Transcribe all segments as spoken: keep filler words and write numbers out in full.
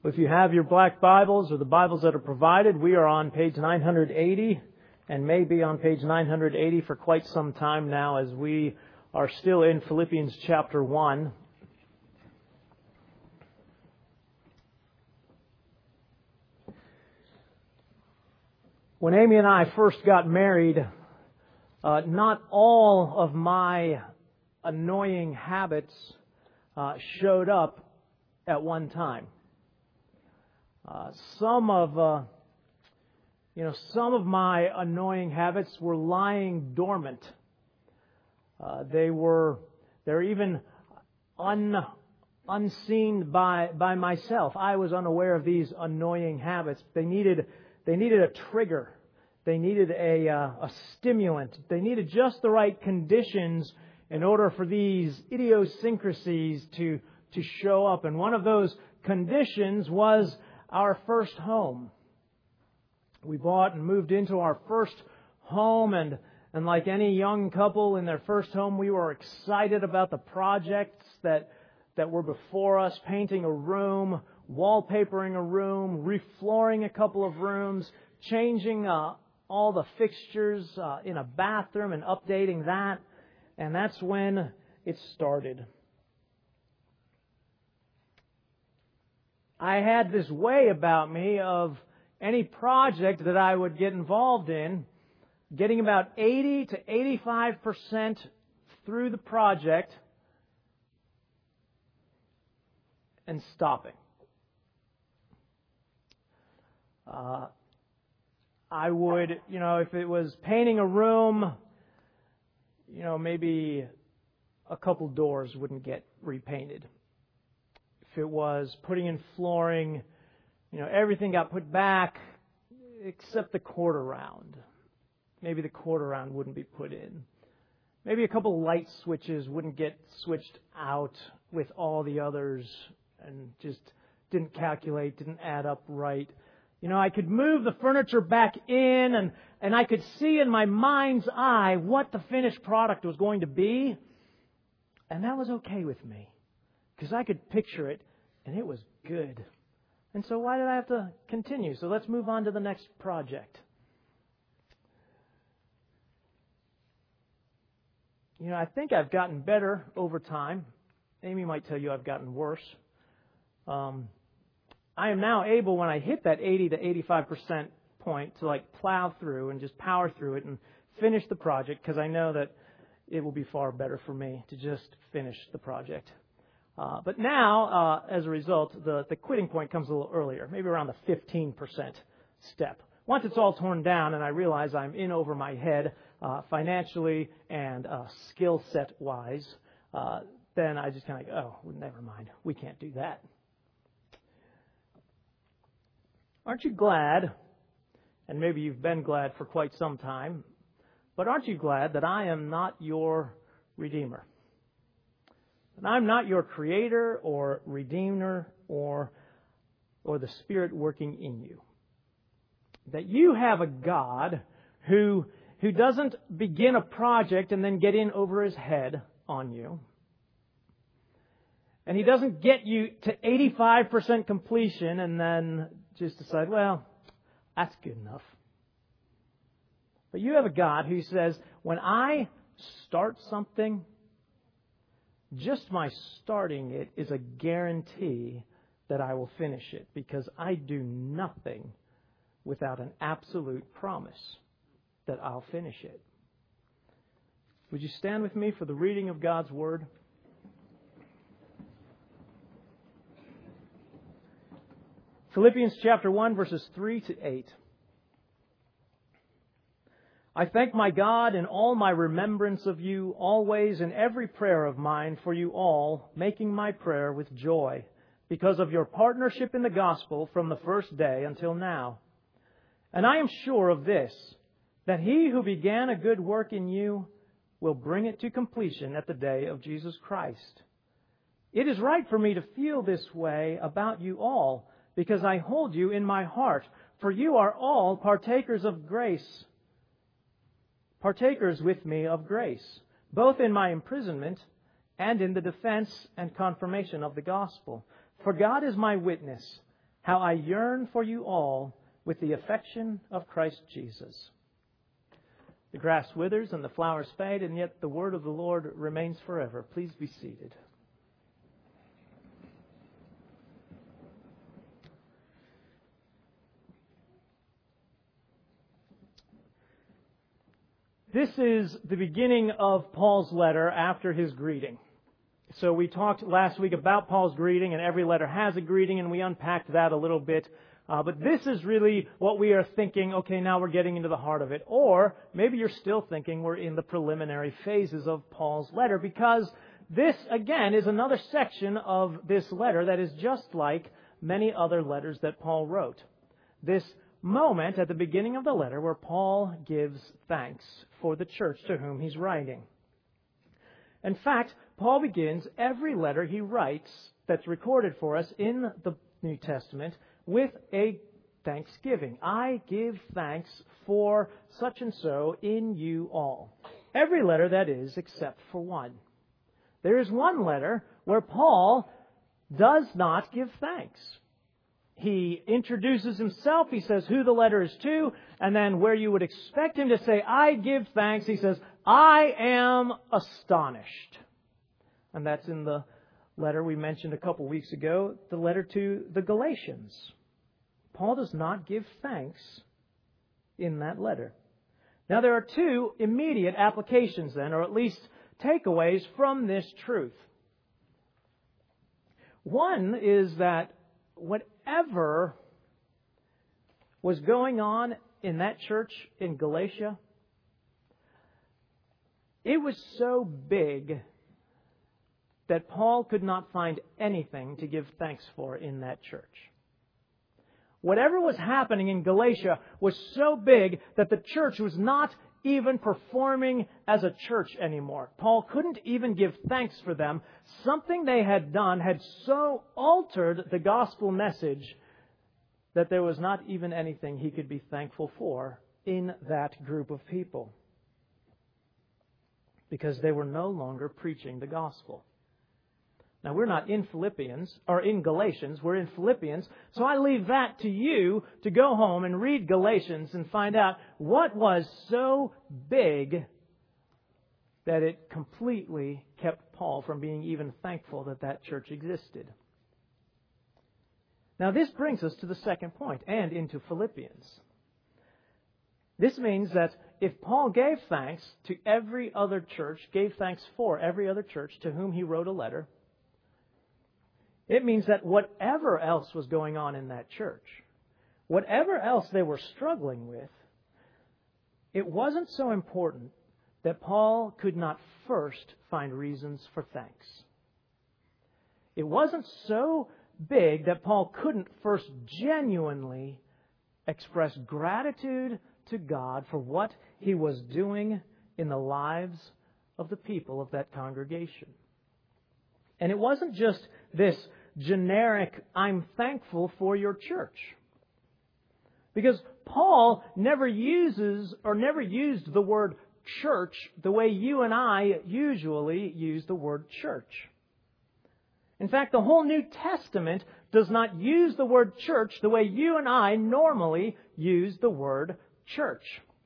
If you have your black Bibles or the Bibles that are provided, we are on page nine hundred eighty and may be on page nine hundred eighty for quite some time now as we are still in Philippians chapter one. When Amy and I first got married, uh, not all of my annoying habits uh, showed up at one time. Uh, some of, uh, you know, some of my annoying habits were lying dormant. Uh, they were, they're even un, unseen by by myself. I was unaware of these annoying habits. They needed, they needed a trigger. They needed a uh, a stimulant. They needed just the right conditions in order for these idiosyncrasies to to show up. And one of those conditions was our first home. We bought and moved into our first home, and, and like any young couple in their first home, we were excited about the projects that, that were before us, painting a room, wallpapering a room, reflooring a couple of rooms, changing uh, all the fixtures uh, in a bathroom and updating that. And that's when it started. I had this way about me of any project that I would get involved in, getting about eighty to eighty-five percent through the project and stopping. Uh, I would, you know, if it was painting a room, you know, maybe a couple doors wouldn't get repainted. If it was putting in flooring, you know, everything got put back except the quarter round. Maybe the quarter round wouldn't be put in. Maybe a couple light switches wouldn't get switched out with all the others and just didn't calculate, didn't add up right. You know, I could move the furniture back in and, and I could see in my mind's eye what the finished product was going to be. And that was okay with me. Because I could picture it, and it was good. And so why did I have to continue? So let's move on to the next project. You know, I think I've gotten better over time. Amy might tell you I've gotten worse. Um, I am now able, when I hit that eighty to eighty-five percent point, to like plow through and just power through it and finish the project, because I know that it will be far better for me to just finish the project. Uh, but now, uh, as a result, the, the quitting point comes a little earlier, maybe around the fifteen percent step. Once it's all torn down and I realize I'm in over my head uh, financially and uh, skill set wise, uh, then I just kind of go, oh, well, never mind. We can't do that. Aren't you glad, and maybe you've been glad for quite some time, but aren't you glad that I am not your Redeemer? And I'm not your creator or redeemer or, or the Spirit working in you. That you have a God who, who doesn't begin a project and then get in over his head on you. And he doesn't get you to eighty-five percent completion and then just decide, well, that's good enough. But you have a God who says, when I start something, just my starting it is a guarantee that I will finish it, because I do nothing without an absolute promise that I'll finish it. Would you stand with me for the reading of God's Word? Philippians chapter one, verses three to eight. I thank my God in all my remembrance of you, always in every prayer of mine for you all, making my prayer with joy, because of your partnership in the gospel from the first day until now. And I am sure of this, that he who began a good work in you will bring it to completion at the day of Jesus Christ. It is right for me to feel this way about you all, because I hold you in my heart, for you are all partakers of grace. Partakers with me of grace, both in my imprisonment and in the defense and confirmation of the gospel. For God is my witness, how I yearn for you all with the affection of Christ Jesus. The grass withers and the flowers fade, and yet the word of the Lord remains forever. Please be seated. This is the beginning of Paul's letter after his greeting. So we talked last week about Paul's greeting, and every letter has a greeting, and we unpacked that a little bit. Uh, but this is really what we are thinking, okay, now we're getting into the heart of it. Or maybe you're still thinking we're in the preliminary phases of Paul's letter, because this, again, is another section of this letter that is just like many other letters that Paul wrote. This moment at the beginning of the letter where Paul gives thanks for the church to whom he's writing. In fact, Paul begins every letter he writes that's recorded for us in the New Testament with a thanksgiving. I give thanks for such and so in you all. Every letter, that is, except for one. There is one letter where Paul does not give thanks. He introduces himself, he says who the letter is to, and then where you would expect him to say, I give thanks, he says, I am astonished. And that's in the letter we mentioned a couple weeks ago, the letter to the Galatians. Paul does not give thanks in that letter. Now there are two immediate applications then, or at least takeaways from this truth. One is that whatever was going on in that church in Galatia, it was so big that Paul could not find anything to give thanks for in that church. Whatever was happening in Galatia was so big that the church was not even performing as a church anymore. Paul couldn't even give thanks for them. Something they had done had so altered the gospel message that there was not even anything he could be thankful for in that group of people, because they were no longer preaching the gospel. Now, we're not in Philippians, or in Galatians, we're in Philippians, so I leave that to you to go home and read Galatians and find out what was so big that it completely kept Paul from being even thankful that that church existed. Now, this brings us to the second point, and into Philippians. This means that if Paul gave thanks to every other church, gave thanks for every other church to whom he wrote a letter, it means that whatever else was going on in that church, whatever else they were struggling with, it wasn't so important that Paul could not first find reasons for thanks. It wasn't so big that Paul couldn't first genuinely express gratitude to God for what he was doing in the lives of the people of that congregation. And it wasn't just this generic, I'm thankful for your church. Because Paul never uses or never used the word church the way you and I usually use the word church. In fact, the whole New Testament does not use the word church the way you and I normally use the word church.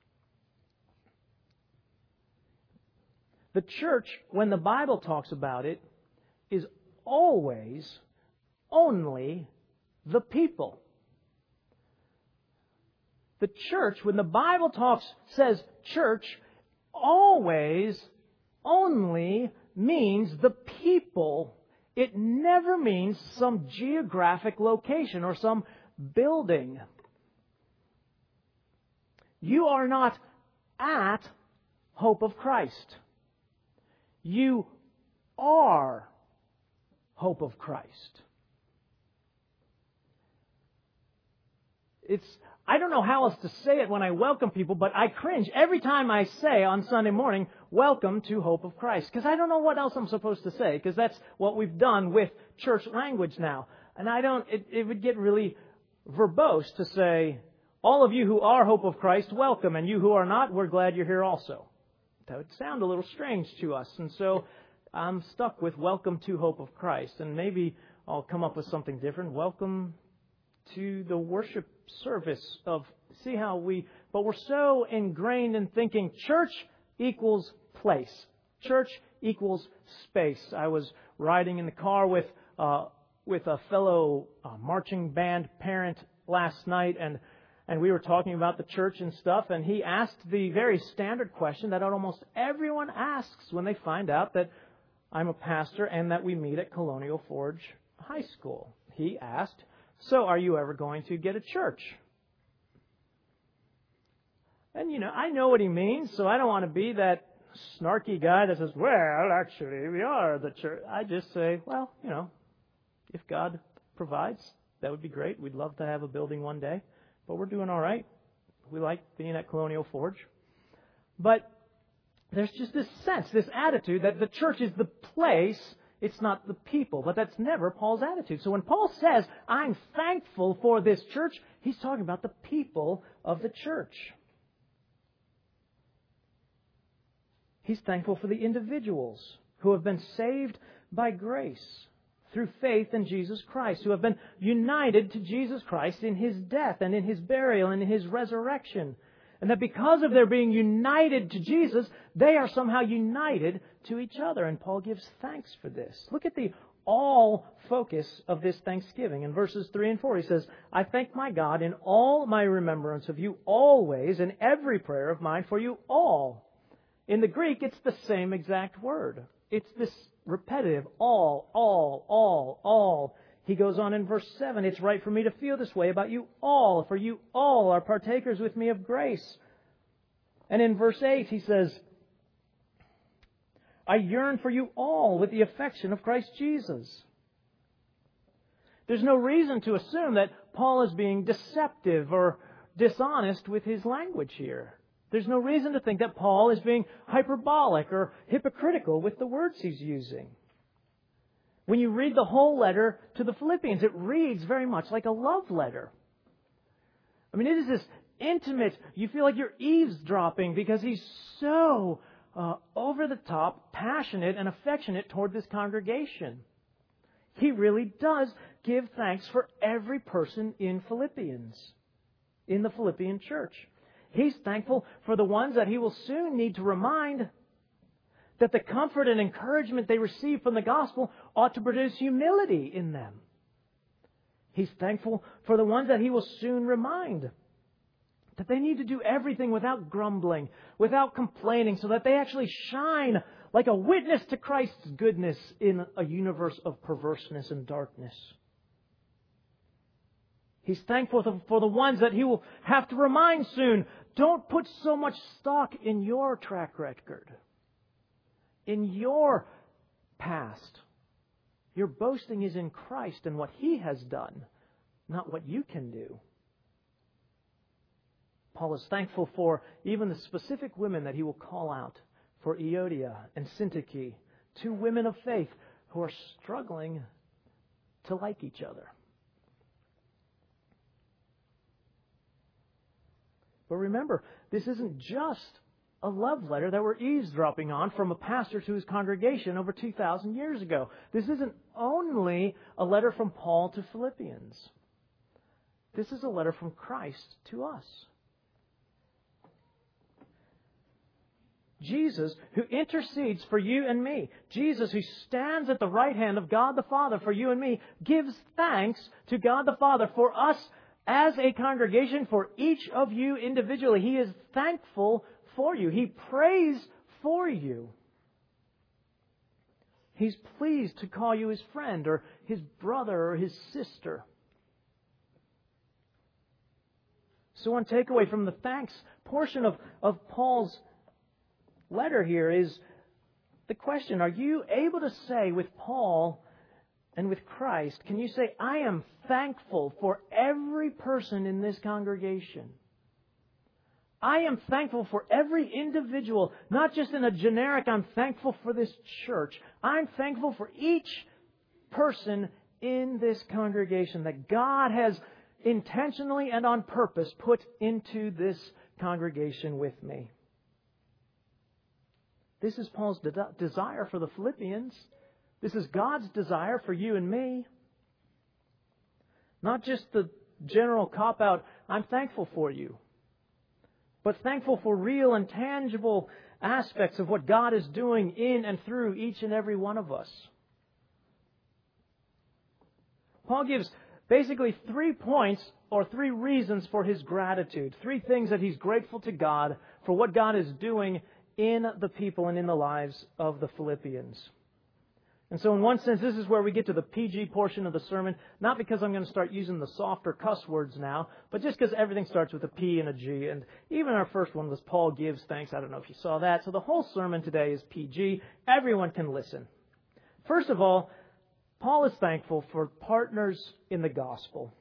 The church, when the Bible talks about it, is always only the people. The church, when the Bible talks, says church, always only means the people. It never means some geographic location or some building. You are not at Hope of Christ. You are Hope of Christ. It's, I don't know how else to say it when I welcome people, but I cringe every time I say on Sunday morning, welcome to Hope of Christ. Because I don't know what else I'm supposed to say, because that's what we've done with church language now. And I don't, it, it would get really verbose to say, all of you who are Hope of Christ, welcome. And you who are not, we're glad you're here also. That would sound a little strange to us. And so I'm stuck with welcome to Hope of Christ. And maybe I'll come up with something different. Welcome to the worship service of, see how we, but we're so ingrained in thinking church equals place. Church equals space. I was riding in the car with uh, with a fellow uh, marching band parent last night, and and we were talking about the church and stuff, and he asked the very standard question that almost everyone asks when they find out that I'm a pastor and that we meet at Colonial Forge High School. He asked, "So are you ever going to get a church?" And, you know, I know what he means, so I don't want to be that snarky guy that says, well, actually, we are the church. I just say, well, you know, if God provides, that would be great. We'd love to have a building one day, but we're doing all right. We like being at Colonial Forge. But there's just this sense, this attitude that the church is the place, it's not the people. But that's never Paul's attitude. So when Paul says, I'm thankful for this church, he's talking about the people of the church. He's thankful for the individuals who have been saved by grace through faith in Jesus Christ, who have been united to Jesus Christ in His death and in His burial and in His resurrection. And that because of their being united to Jesus, they are somehow united to each other. And Paul gives thanks for this. Look at the all focus of this thanksgiving. In verses three and four, he says, I thank my God in all my remembrance of you always, in every prayer of mine for you all. In the Greek, it's the same exact word. It's this repetitive, all, all, all, all. He goes on in verse seven, it's right for me to feel this way about you all, for you all are partakers with me of grace. And in verse eight, he says, I yearn for you all with the affection of Christ Jesus. There's no reason to assume that Paul is being deceptive or dishonest with his language here. There's no reason to think that Paul is being hyperbolic or hypocritical with the words he's using. When you read the whole letter to the Philippians, it reads very much like a love letter. I mean, it is this intimate, you feel like you're eavesdropping because he's so uh, over the top, passionate and affectionate toward this congregation. He really does give thanks for every person in Philippians, in the Philippian church. He's thankful for the ones that he will soon need to remind that the comfort and encouragement they receive from the gospel ought to produce humility in them. He's thankful for the ones that he will soon remind that they need to do everything without grumbling, without complaining, so that they actually shine like a witness to Christ's goodness in a universe of perverseness and darkness. He's thankful for the ones that he will have to remind soon. Don't put so much stock in your track record, in your past. Your boasting is in Christ and what He has done, not what you can do. Paul is thankful for even the specific women that he will call out, for Euodia and Syntyche, two women of faith who are struggling to like each other. But remember, this isn't just a love letter that we're eavesdropping on from a pastor to his congregation over two thousand years ago. This isn't only a letter from Paul to Philippians. This is a letter from Christ to us. Jesus, who intercedes for you and me, Jesus, who stands at the right hand of God the Father for you and me, gives thanks to God the Father for us as a congregation, for each of you individually. He is thankful for you. He prays for you. He's pleased to call you his friend or his brother or his sister. So one takeaway from the thanks portion of, of Paul's letter here is the question, are you able to say with Paul and with Christ, can you say, I am thankful for every person in this congregation? I am thankful for every individual, not just in a generic, I'm thankful for this church. I'm thankful for each person in this congregation that God has intentionally and on purpose put into this congregation with me. This is Paul's de- desire for the Philippians. This is God's desire for you and me. Not just the general cop-out, I'm thankful for you. But thankful for real and tangible aspects of what God is doing in and through each and every one of us. Paul gives basically three points or three reasons for his gratitude. Three things that he's grateful to God for what God is doing in the people and in the lives of the Philippians. And so in one sense, this is where we get to the P G portion of the sermon, not because I'm going to start using the softer cuss words now, but just because everything starts with a P and a G. And even our first one was Paul gives thanks. I don't know if you saw that. So the whole sermon today is P G. Everyone can listen. First of all, Paul is thankful for partners in the gospel.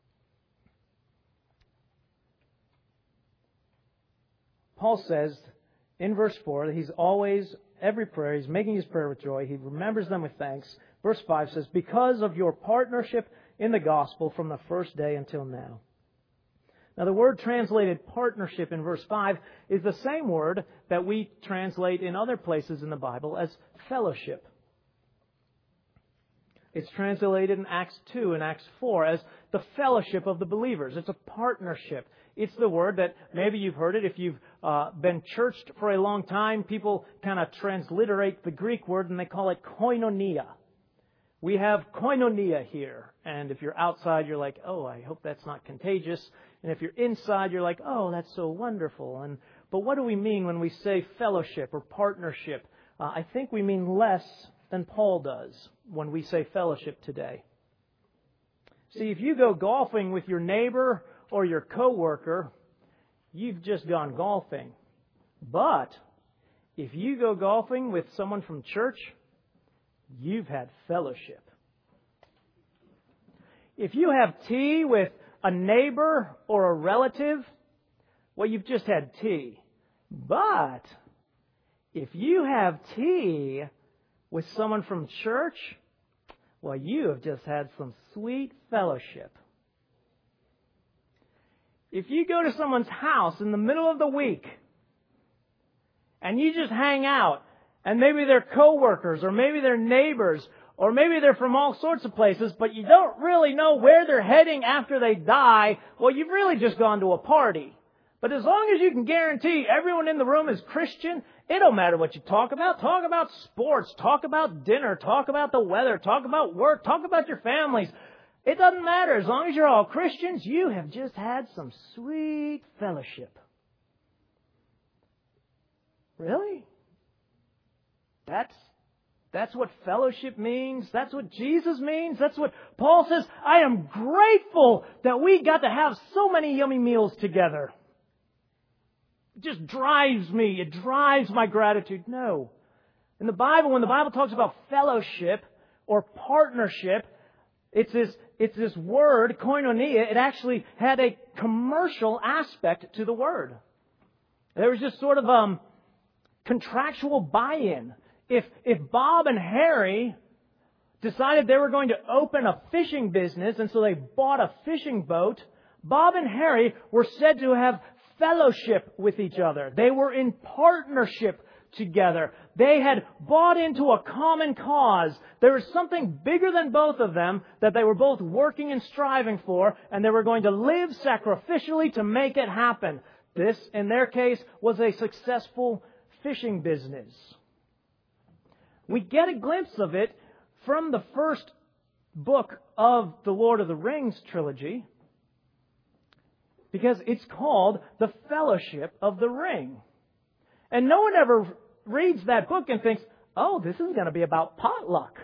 Paul says in verse four that he's always, every prayer, he's making his prayer with joy. He remembers them with thanks. Verse five says, because of your partnership in the gospel from the first day until now. Now the word translated partnership in verse five is the same word that we translate in other places in the Bible as fellowship. It's translated in Acts two and Acts four as the fellowship of the believers. It's a partnership. It's the word that maybe you've heard it. If you've uh, been churched for a long time, people kind of transliterate the Greek word and they call it koinonia. We have koinonia here. And if you're outside, you're like, oh, I hope that's not contagious. And if you're inside, you're like, oh, that's so wonderful. And but what do we mean when we say fellowship or partnership? Uh, I think we mean less than Paul does when we say fellowship today. See, if you go golfing with your neighbor or your coworker, you've just gone golfing. But if you go golfing with someone from church, you've had fellowship. If you have tea with a neighbor or a relative, well, you've just had tea. But if you have tea with someone from church, well, you have just had some sweet fellowship. If you go to someone's house in the middle of the week and you just hang out, and maybe they're coworkers or maybe they're neighbors or maybe they're from all sorts of places, but you don't really know where they're heading after they die, well, you've really just gone to a party. But as long as you can guarantee everyone in the room is Christian, it don't matter what you talk about. Talk about sports. Talk about dinner. Talk about the weather. Talk about work. Talk about your families. It doesn't matter. As long as you're all Christians, you have just had some sweet fellowship. Really? That's, that's what fellowship means? That's what Jesus means? That's what Paul says? I am grateful that we got to have so many yummy meals together. It just drives me. It drives my gratitude. No. In the Bible, when the Bible talks about fellowship or partnership, it's this, it's this word, koinonia. It actually had a commercial aspect to the word. There was just sort of um contractual buy-in. If, if Bob and Harry decided they were going to open a fishing business, and so they bought a fishing boat, Bob and Harry were said to have fellowship with each other. They were in partnership together. They had bought into a common cause. There was something bigger than both of them that they were both working and striving for, and they were going to live sacrificially to make it happen. This, in their case, was a successful fishing business. We get a glimpse of it from the first book of the Lord of the Rings trilogy, because it's called The Fellowship of the Ring. And no one ever reads that book and thinks, oh, this is going to be about potluck.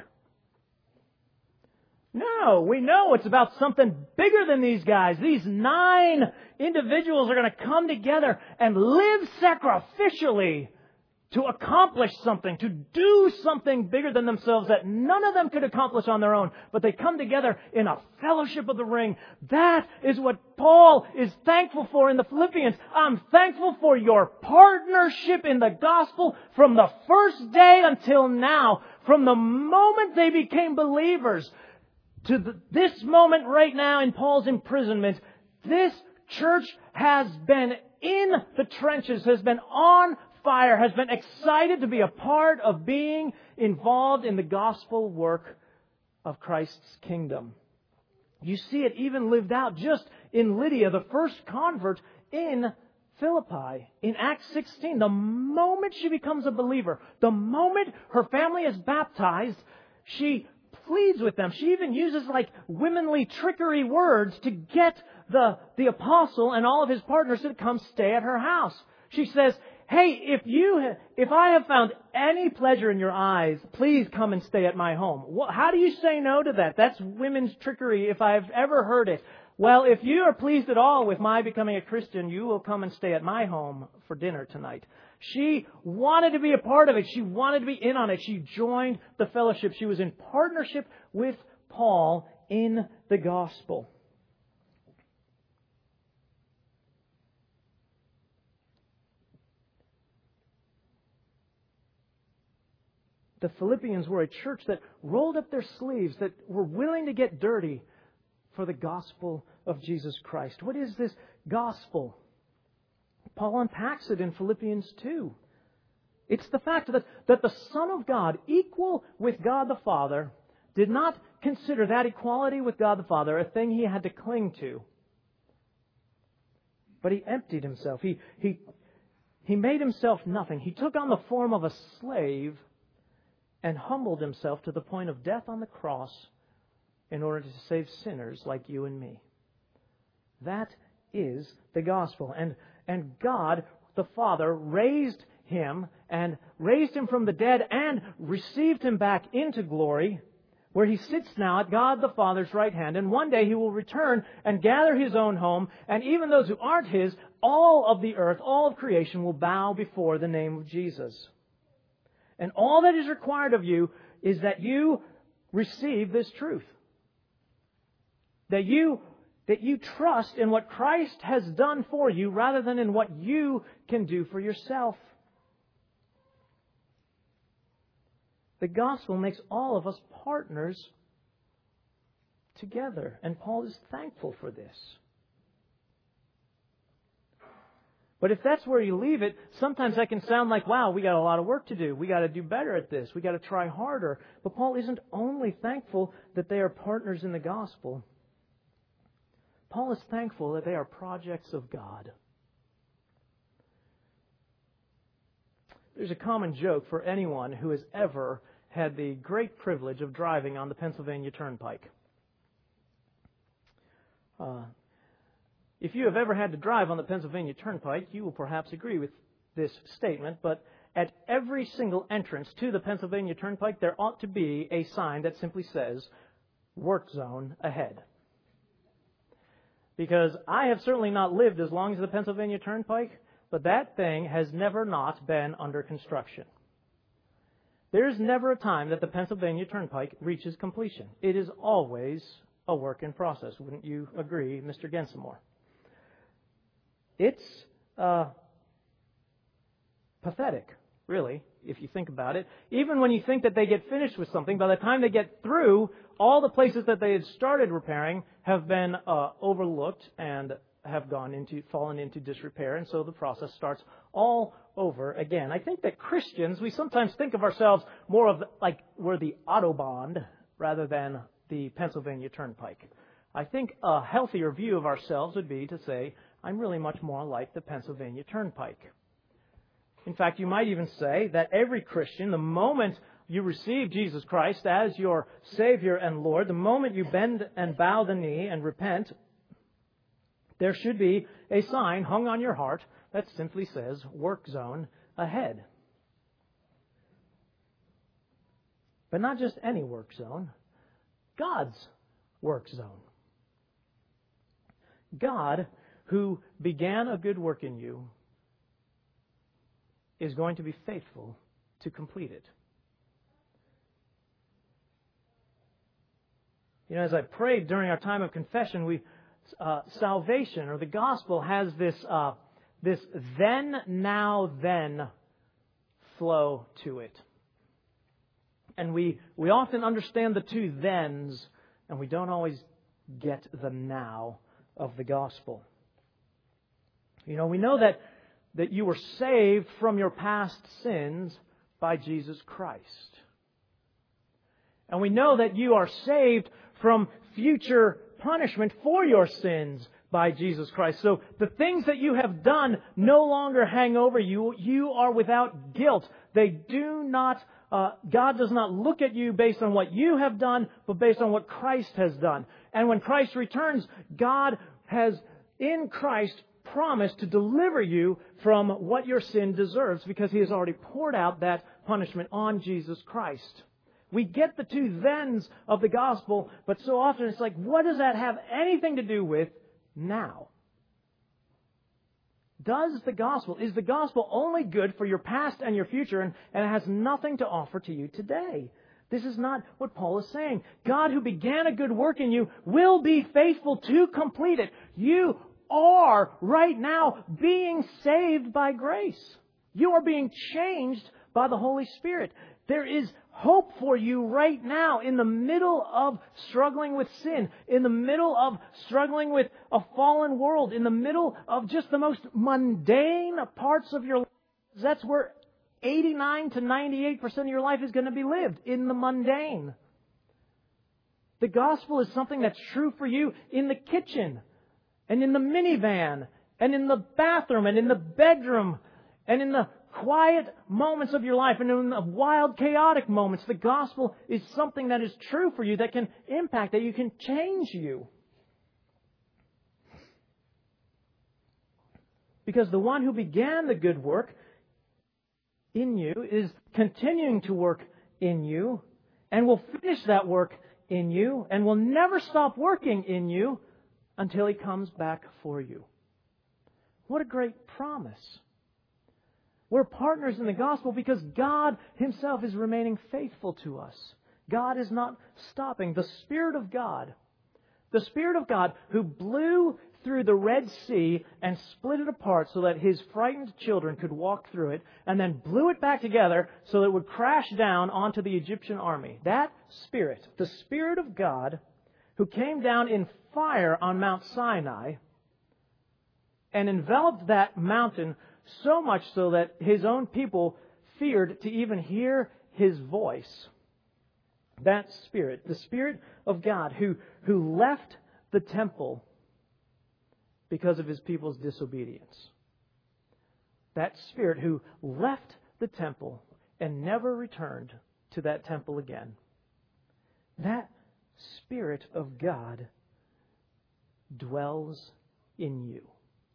No, we know it's about something bigger than these guys. These nine individuals are going to come together and live sacrificially to accomplish something, to do something bigger than themselves that none of them could accomplish on their own. But they come together in a fellowship of the ring. That is what Paul is thankful for in the Philippians. I'm thankful for your partnership in the gospel from the first day until now. From the moment they became believers to the, this moment right now in Paul's imprisonment, this church has been in the trenches, has been on fire, has been excited to be a part of being involved in the gospel work of Christ's kingdom. You see it even lived out just in Lydia, the first convert in Philippi. In Acts sixteen, the moment she becomes a believer, the moment her family is baptized, she pleads with them. She even uses like womanly trickery words to get the, the apostle and all of his partners to come stay at her house. She says, hey, if you, if I have found any pleasure in your eyes, please come and stay at my home. How do you say no to that? That's women's trickery if I've ever heard it. Well, if you are pleased at all with my becoming a Christian, you will come and stay at my home for dinner tonight. She wanted to be a part of it. She wanted to be in on it. She joined the fellowship. She was in partnership with Paul in the gospel. The Philippians were a church that rolled up their sleeves, that were willing to get dirty for the gospel of Jesus Christ. What is this gospel? Paul unpacks it in Philippians two. It's the fact that, that the Son of God, equal with God the Father, did not consider that equality with God the Father a thing he had to cling to. But he emptied himself. He, he, he made himself nothing. He took on the form of a slave and humbled himself to the point of death on the cross in order to save sinners like you and me. That is the gospel. And, and God, the Father, raised him and raised him from the dead and received him back into glory, where he sits now at God the Father's right hand. And one day he will return and gather his own home. And even those who aren't his, all of the earth, all of creation will bow before the name of Jesus. And all that is required of you is that you receive this truth. That you, that you trust in what Christ has done for you rather than in what you can do for yourself. The gospel makes all of us partners together. And Paul is thankful for this. But if that's where you leave it, sometimes that can sound like, wow, we got a lot of work to do. We got to do better at this. We got to try harder. But Paul isn't only thankful that they are partners in the gospel. Paul is thankful that they are projects of God. There's a common joke for anyone who has ever had the great privilege of driving on the Pennsylvania Turnpike. Uh, If you have ever had to drive on the Pennsylvania Turnpike, you will perhaps agree with this statement, but at every single entrance to the Pennsylvania Turnpike, there ought to be a sign that simply says, "Work zone ahead." Because I have certainly not lived as long as the Pennsylvania Turnpike, but that thing has never not been under construction. There is never a time that the Pennsylvania Turnpike reaches completion. It is always a work in process. Wouldn't you agree, Mister Gensimore? It's uh, pathetic, really, if you think about it. Even when you think that they get finished with something, by the time they get through, all the places that they had started repairing have been uh, overlooked and have gone into, fallen into disrepair, and so the process starts all over again. I think that Christians, we sometimes think of ourselves more of the, like we're the Autobahn rather than the Pennsylvania Turnpike. I think a healthier view of ourselves would be to say, I'm really much more like the Pennsylvania Turnpike. In fact, you might even say that every Christian, the moment you receive Jesus Christ as your Savior and Lord, the moment you bend and bow the knee and repent, there should be a sign hung on your heart that simply says, "Work zone ahead." But not just any work zone, God's work zone. God, who began a good work in you, is going to be faithful to complete it. You know, as I prayed during our time of confession, we uh, salvation or the gospel has this uh, this then, now, then flow to it, and we we often understand the two thens, and we don't always get the now of the gospel. You know, we know that that you were saved from your past sins by Jesus Christ. And we know that you are saved from future punishment for your sins by Jesus Christ. So the things that you have done no longer hang over you. You are without guilt. They do not, uh, God does not look at you based on what you have done, but based on what Christ has done. And when Christ returns, God has, in Christ, promised to deliver you from what your sin deserves because He has already poured out that punishment on Jesus Christ. We get the two thens of the gospel, but so often it's like, what does that have anything to do with now? Does the gospel, is the gospel only good for your past and your future, and, and it has nothing to offer to you today? This is not what Paul is saying. God, who began a good work in you, will be faithful to complete it. You are right now being saved by grace. You are being changed by the Holy Spirit. There is hope for you right now in the middle of struggling with sin, in the middle of struggling with a fallen world, in the middle of just the most mundane parts of your life. That's where eighty-nine to ninety-eight percent of your life is going to be lived, in the mundane. The gospel is something that's true for you in the kitchen, and in the minivan, and in the bathroom, and in the bedroom, and in the quiet moments of your life, and in the wild, chaotic moments. The gospel is something that is true for you, that can impact, that you can change you. Because the one who began the good work in you is continuing to work in you, and will finish that work in you, and will never stop working in you until He comes back for you. What a great promise. We're partners in the gospel because God Himself is remaining faithful to us. God is not stopping. The Spirit of God, the Spirit of God who blew through the Red Sea and split it apart so that His frightened children could walk through it, and then blew it back together so that it would crash down onto the Egyptian army. That Spirit, the Spirit of God, who came down in fire on Mount Sinai and enveloped that mountain so much so that His own people feared to even hear His voice. That Spirit, the Spirit of God who, who left the temple because of His people's disobedience. That Spirit who left the temple and never returned to that temple again. That Spirit of God dwells in you.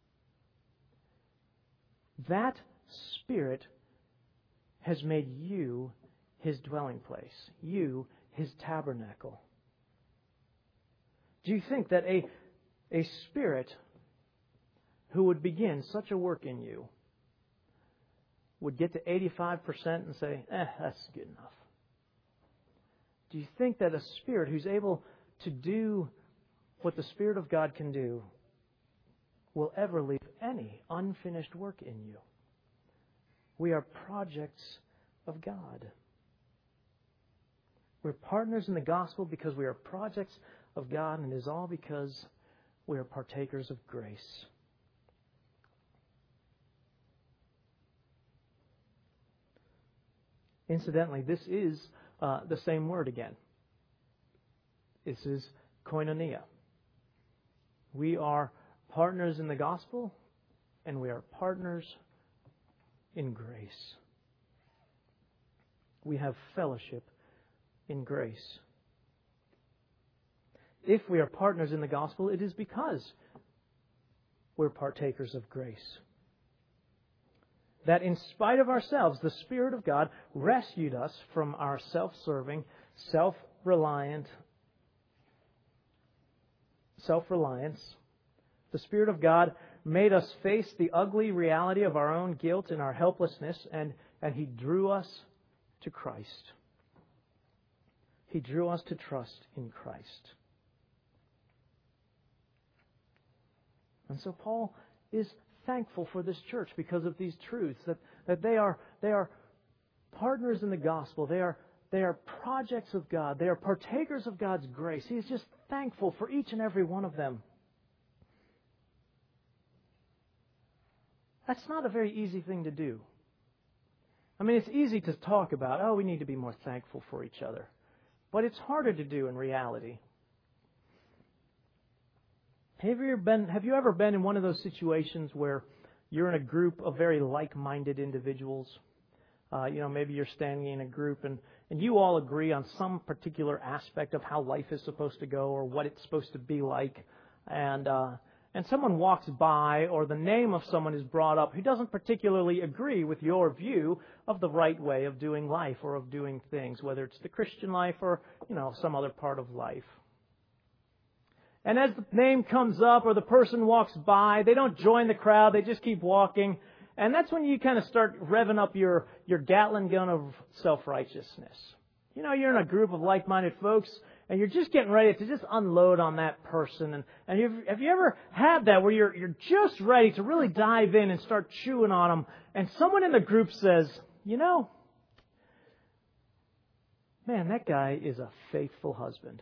That Spirit has made you His dwelling place, you His tabernacle. Do you think that a, a Spirit who would begin such a work in you would get to eighty-five percent and say, eh, that's good enough? Do you think that a Spirit who's able to do what the Spirit of God can do will ever leave any unfinished work in you? We are projects of God. We're partners in the gospel because we are projects of God, and it is all because we are partakers of grace. Incidentally, this is uh, the same word again. This is koinonia. We are partners in the gospel, and we are partners in grace. We have fellowship in grace. If we are partners in the gospel, it is because we're partakers of grace. That in spite of ourselves, the Spirit of God rescued us from our self-serving, self-reliant, self-reliance. The Spirit of God made us face the ugly reality of our own guilt and our helplessness, and, and He drew us to Christ. He drew us to trust in Christ. And so Paul is thankful for this church because of these truths, that, that they are they are partners in the gospel. They are they are projects of God. They are partakers of God's grace. He is just thankful for each and every one of them. That's not a very easy thing to do. I mean, it's easy to talk about, oh, we need to be more thankful for each other. But it's harder to do in reality. Have you ever been, have you ever been in one of those situations where you're in a group of very like-minded individuals? Uh, you know, maybe you're standing in a group and, and you all agree on some particular aspect of how life is supposed to go or what it's supposed to be like. And, uh, and someone walks by or the name of someone is brought up who doesn't particularly agree with your view of the right way of doing life or of doing things, whether it's the Christian life or, you know, some other part of life. And as the name comes up or the person walks by, they don't join the crowd, they just keep walking. And that's when you kind of start revving up your, your Gatling gun of self-righteousness. You know, you're in a group of like-minded folks, and you're just getting ready to just unload on that person. And, and you've, have you ever had that where you're, you're just ready to really dive in and start chewing on them, and someone in the group says, you know, man, that guy is a faithful husband.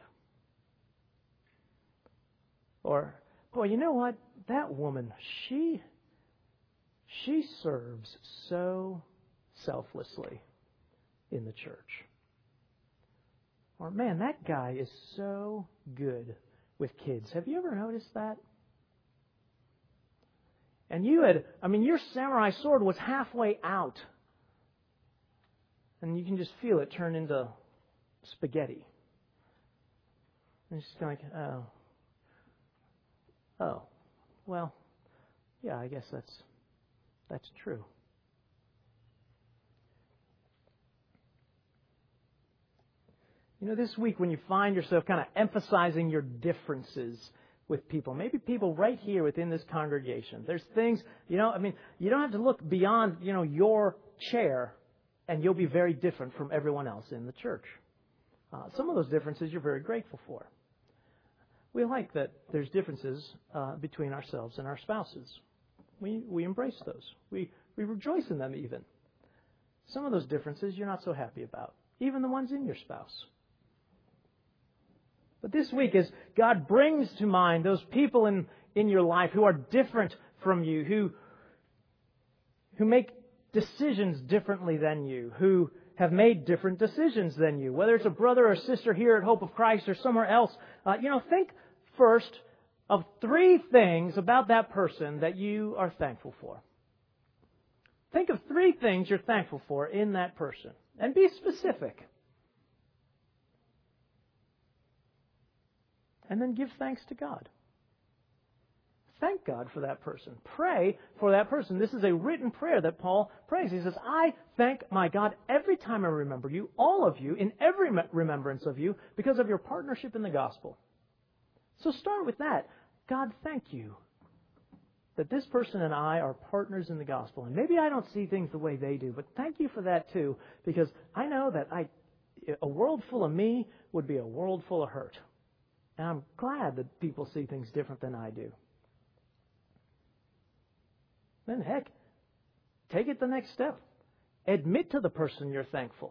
Or, boy, you know what? That woman, she, she serves so selflessly in the church. Or, man, that guy is so good with kids. Have you ever noticed that? And you had, I mean, your samurai sword was halfway out. And you can just feel it turn into spaghetti. And it's just kind of like, oh. Oh, well, yeah, I guess that's that's true. You know, this week when you find yourself kind of emphasizing your differences with people, maybe people right here within this congregation, there's things, you know, I mean, you don't have to look beyond, you know, your chair, and you'll be very different from everyone else in the church. Uh, some of those differences you're very grateful for. We like that there's differences uh, between ourselves and our spouses. We we embrace those. We we rejoice in them even. Some of those differences you're not so happy about, even the ones in your spouse. But this week, as God brings to mind those people in, in your life who are different from you, who who make decisions differently than you, who have made different decisions than you, whether it's a brother or sister here at Hope of Christ or somewhere else, uh, you know, think first of three things about that person that you are thankful for. Think of three things you're thankful for in that person, and be specific. And then give thanks to God. Thank God for that person. Pray for that person. This is a written prayer that Paul prays. He says, I thank my God every time I remember you, all of you, in every remembrance of you, because of your partnership in the gospel. So start with that. God, thank you that this person and I are partners in the gospel. And maybe I don't see things the way they do, but thank you for that too, because I know that I, a world full of me would be a world full of hurt. And I'm glad that people see things different than I do. Then heck, take it the next step. Admit to the person you're thankful.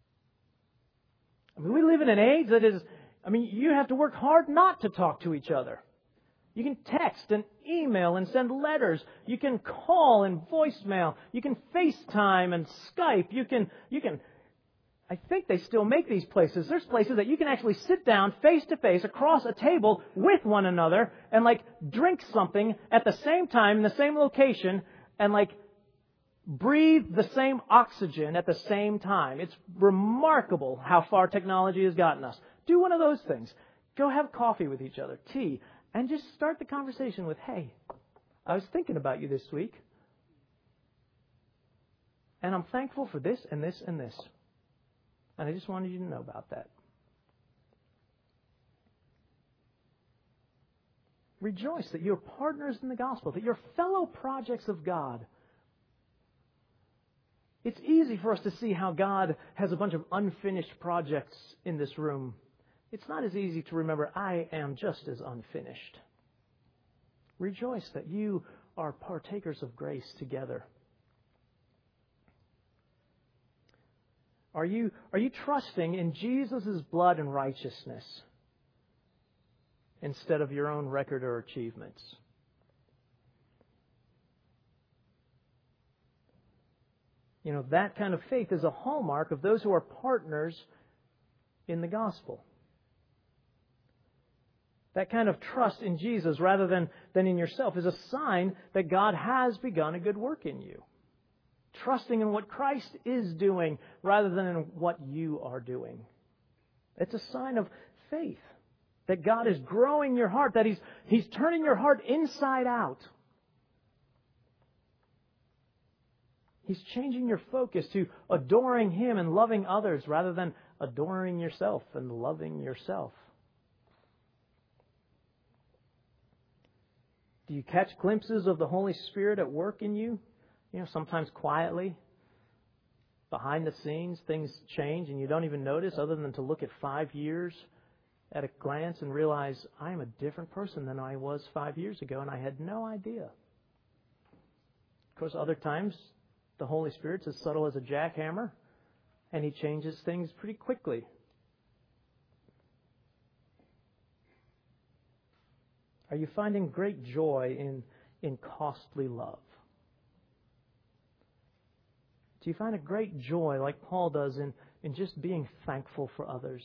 I mean, we live in an age that is, I mean, you have to work hard not to talk to each other. You can text and email and send letters. You can call and voicemail. You can FaceTime and Skype. You can, you can, I think they still make these places. There's places that you can actually sit down face to face across a table with one another and like drink something at the same time in the same location and like breathe the same oxygen at the same time. It's remarkable how far technology has gotten us. Do one of those things. Go have coffee with each other, tea, and just start the conversation with, hey, I was thinking about you this week, and I'm thankful for this and this and this. And I just wanted you to know about that. Rejoice that you're partners in the gospel, that you're fellow projects of God. It's easy for us to see how God has a bunch of unfinished projects in this room. It's not as easy to remember, I am just as unfinished. Rejoice that you are partakers of grace together. Are you, are you trusting in Jesus' blood and righteousness instead of your own record or achievements? You know, that kind of faith is a hallmark of those who are partners in the gospel. that kind of trust in Jesus rather than, than in yourself is a sign that God has begun a good work in you. Trusting in what Christ is doing rather than in what you are doing. It's a sign of faith that God is growing your heart, that He's, He's turning your heart inside out. He's changing your focus to adoring Him and loving others rather than adoring yourself and loving yourself. Do you catch glimpses of the Holy Spirit at work in you? You know, sometimes quietly, behind the scenes, things change and you don't even notice other than to look at five years at a glance and realize I am a different person than I was five years ago and I had no idea. Of course, other times, the Holy Spirit's as subtle as a jackhammer and He changes things pretty quickly. Are you finding great joy in, in costly love? Do you find a great joy, like Paul does, in, in just being thankful for others?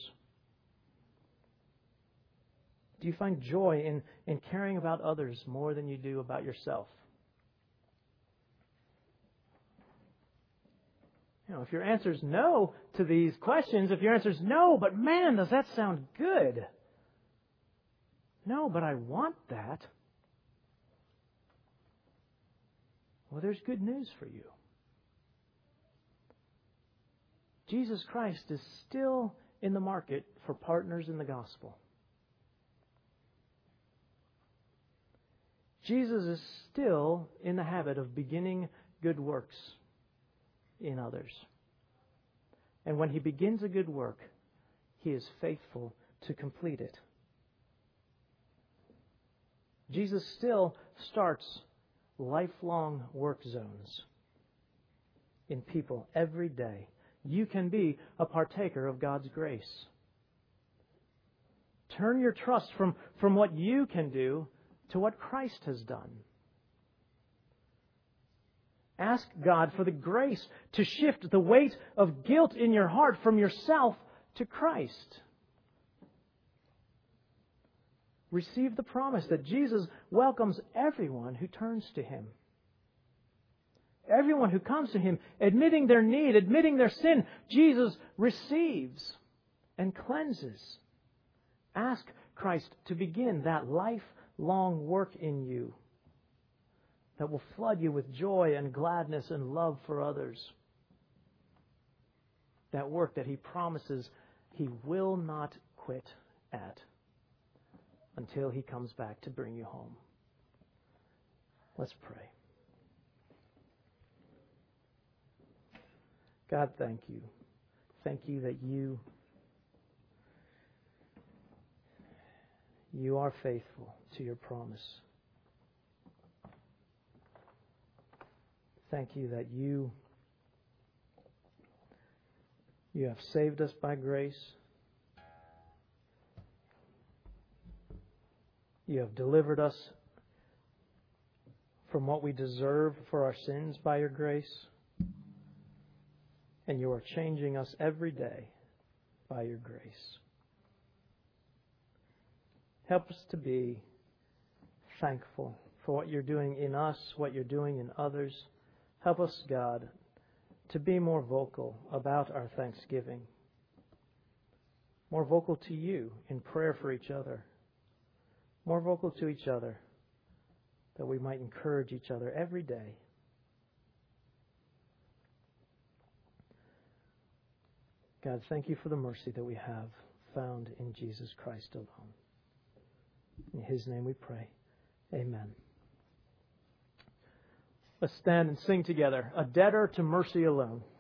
Do you find joy in, in caring about others more than you do about yourself? You know, if your answer is no to these questions, if your answer is no, but man, does that sound good? No, but I want that. Well, there's good news for you. Jesus Christ is still in the market for partners in the gospel. Jesus is still in the habit of beginning good works in others. And when He begins a good work, He is faithful to complete it. Jesus still starts lifelong work zones in people every day. You can be a partaker of God's grace. Turn your trust from, from what you can do to what Christ has done. Ask God for the grace to shift the weight of guilt in your heart from yourself to Christ. Receive the promise that Jesus welcomes everyone who turns to Him. Everyone who comes to Him, admitting their need, admitting their sin, Jesus receives and cleanses. Ask Christ to begin that lifelong work in you that will flood you with joy and gladness and love for others. That work that He promises He will not quit at until He comes back to bring you home. Let's pray. God, thank You. Thank You that You, You are faithful to Your promise. Thank You that You, You have saved us by grace. You have delivered us from what we deserve for our sins by Your grace. And You are changing us every day by Your grace. Help us to be thankful for what You're doing in us, what You're doing in others. Help us, God, to be more vocal about our thanksgiving. More vocal to You in prayer for each other. More vocal to each other, that we might encourage each other every day. God, thank You for the mercy that we have found in Jesus Christ alone. In His name we pray. Amen. Let's stand and sing together. A debtor to mercy alone.